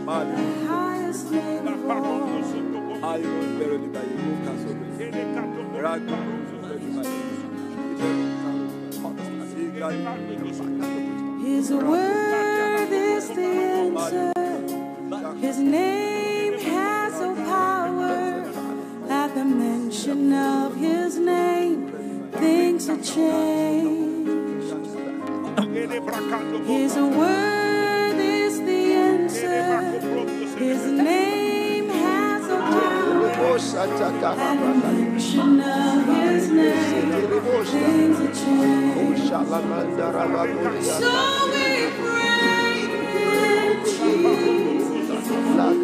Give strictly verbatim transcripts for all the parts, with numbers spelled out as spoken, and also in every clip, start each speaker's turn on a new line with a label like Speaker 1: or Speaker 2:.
Speaker 1: highest name of all. His word is the answer. His name has no power. At the mention of his name, things are changed. His word is the answer. His name has no power. At the mention of his name, things are changed. So we pray in Jesus' name.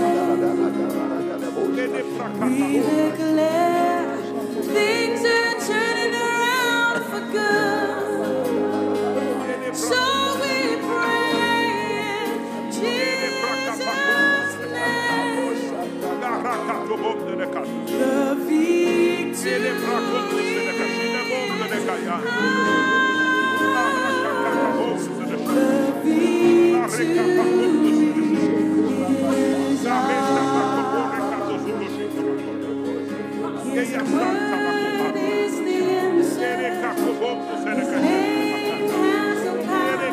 Speaker 1: We declare things are turning around for good. So we pray in Jesus' name. The victory is His word is the answer. His name has no power.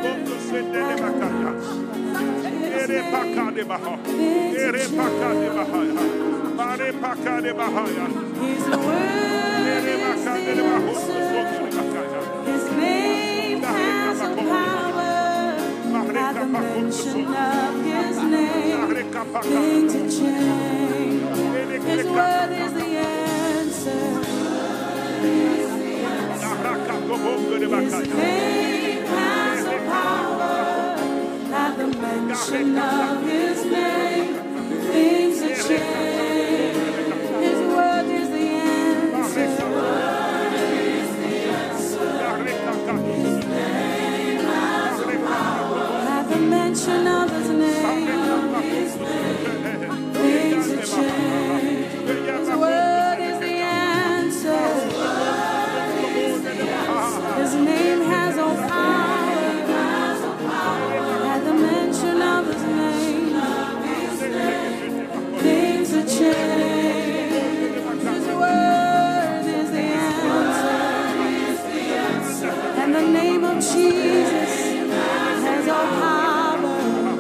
Speaker 1: His word is the answer. His name has no power. At the mention of his name, things are changed. His word is the answer. His name has no power. At the mention of his name, things are changed. His word is the answer. His name has no power. At the mention of his name, things are changed. His word is the answer. His name has no power. At the mention of his name, things are changed. His word is the answer. And the name of Jesus has all power.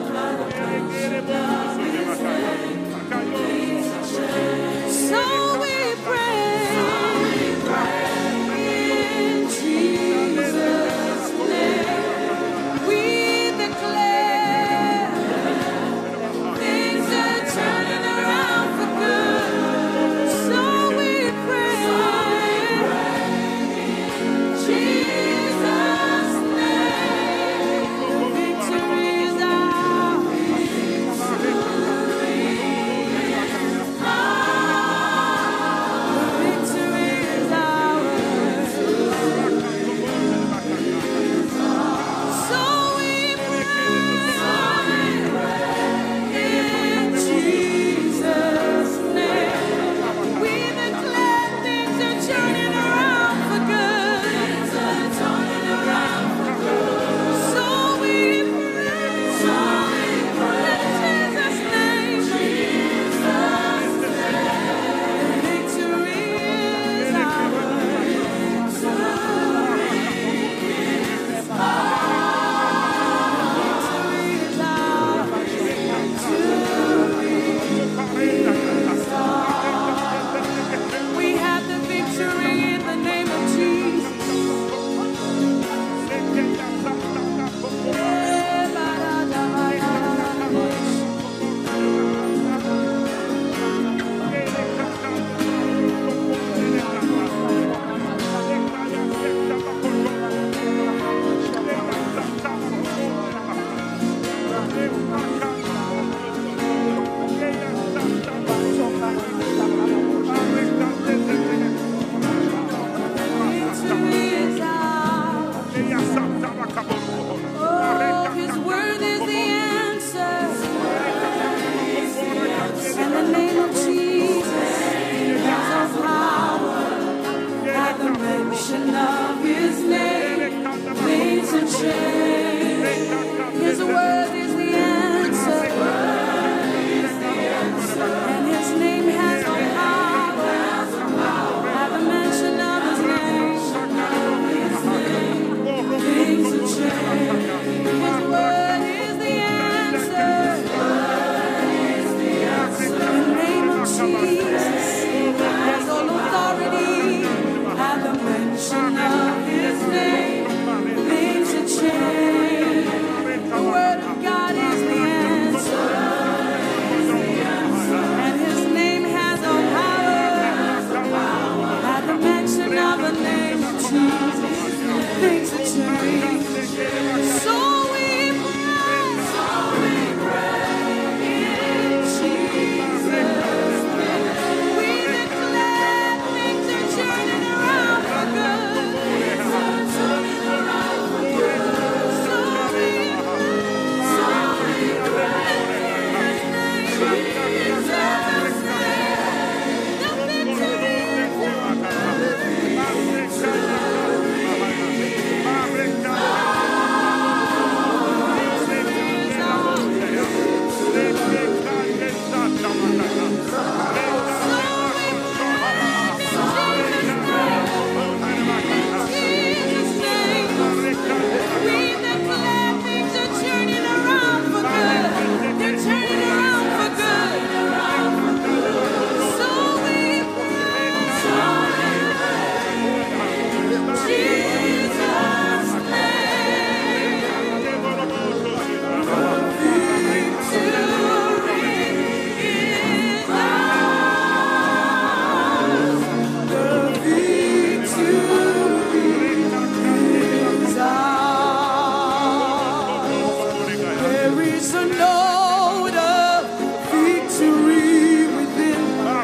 Speaker 1: is a note of victory within.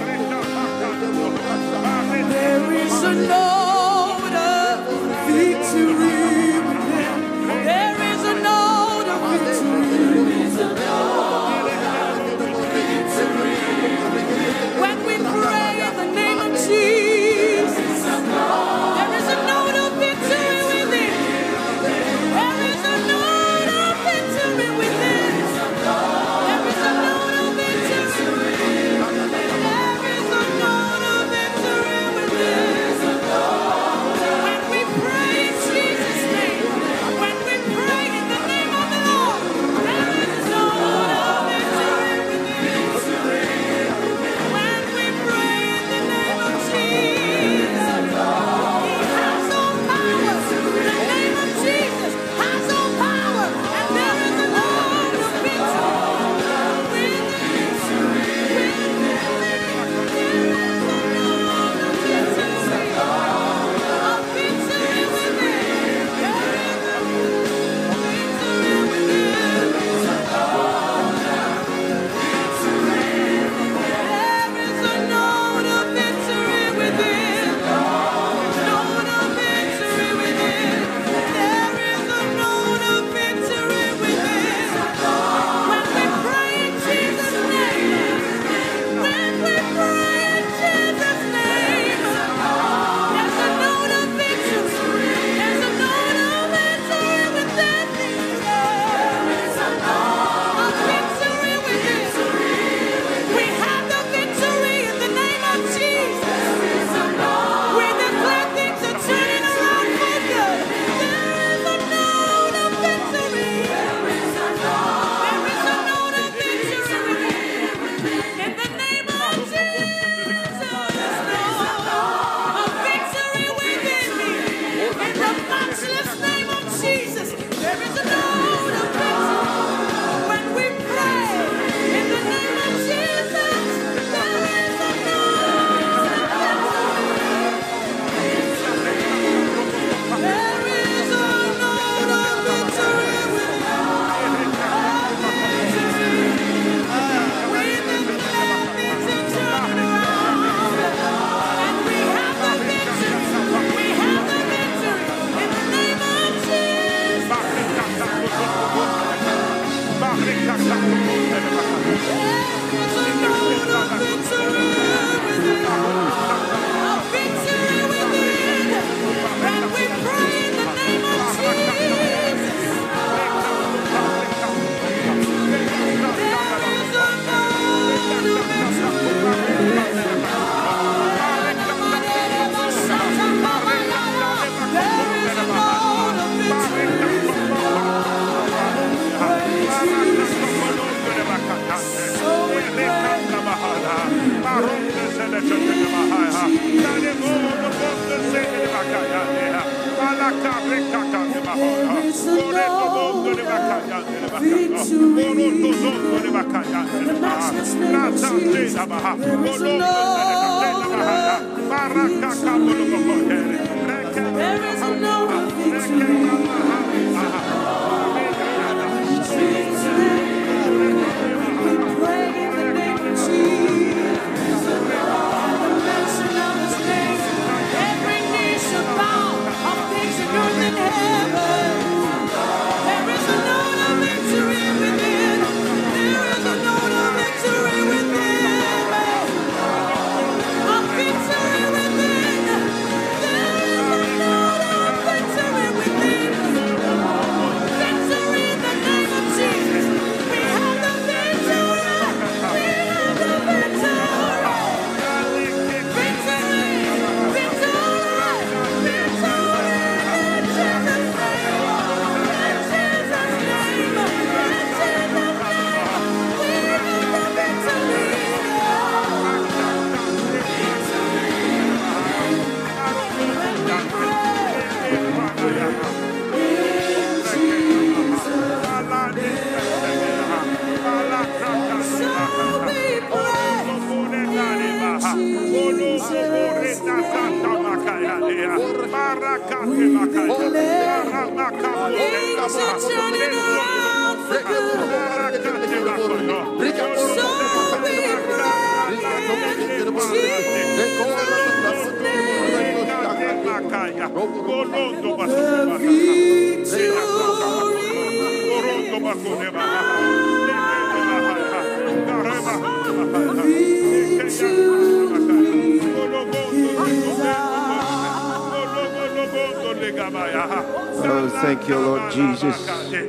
Speaker 1: There is a note of victory within. There is a note of victory. When we pray in the name of Jesus, there is a note of victory within. There is a note of victory within. There is a note of victory. There is a note of victory within. When we pray in Jesus' name, when we pray in the name of the Lord, there is a note of victory within. When we pray in the name of Jesus, He has all power. The name of Jesus has all power, and there is a note of victory within.
Speaker 2: Things are turning around for good. Oh, thank you, Lord Jesus.